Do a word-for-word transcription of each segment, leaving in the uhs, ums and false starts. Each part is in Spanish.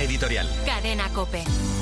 editorial. Cadena COPE.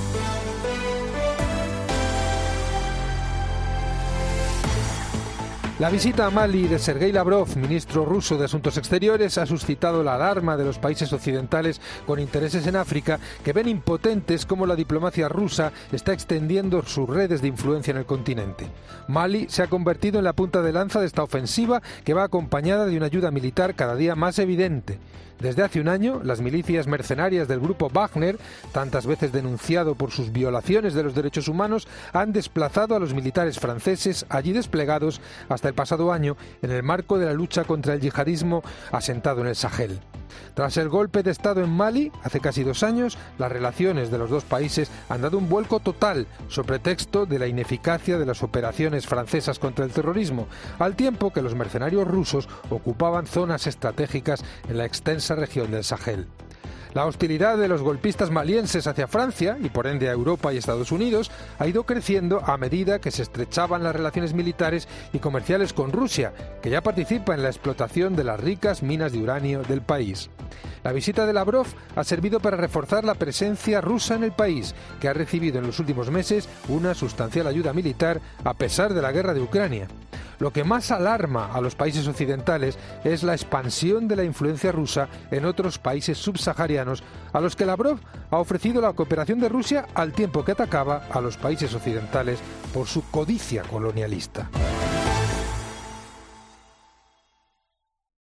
La visita a Mali de Sergei Lavrov, ministro ruso de Asuntos Exteriores, ha suscitado la alarma de los países occidentales con intereses en África, que ven impotentes cómo la diplomacia rusa está extendiendo sus redes de influencia en el continente. Mali se ha convertido en la punta de lanza de esta ofensiva, que va acompañada de una ayuda militar cada día más evidente. Desde hace un año, las milicias mercenarias del grupo Wagner, tantas veces denunciado por sus violaciones de los derechos humanos, han desplazado a los militares franceses allí desplegados hasta el pasado año en el marco de la lucha contra el yihadismo asentado en el Sahel. Tras el golpe de Estado en Mali, hace casi dos años, las relaciones de los dos países han dado un vuelco total, sobre pretexto de la ineficacia de las operaciones francesas contra el terrorismo, al tiempo que los mercenarios rusos ocupaban zonas estratégicas en la extensa región del Sahel. La hostilidad de los golpistas malienses hacia Francia, y por ende a Europa y Estados Unidos, ha ido creciendo a medida que se estrechaban las relaciones militares y comerciales con Rusia, que ya participa en la explotación de las ricas minas de uranio del país. La visita de Lavrov ha servido para reforzar la presencia rusa en el país, que ha recibido en los últimos meses una sustancial ayuda militar a pesar de la guerra de Ucrania. Lo que más alarma a los países occidentales es la expansión de la influencia rusa en otros países subsaharianos, a los que Lavrov ha ofrecido la cooperación de Rusia al tiempo que atacaba a los países occidentales por su codicia colonialista.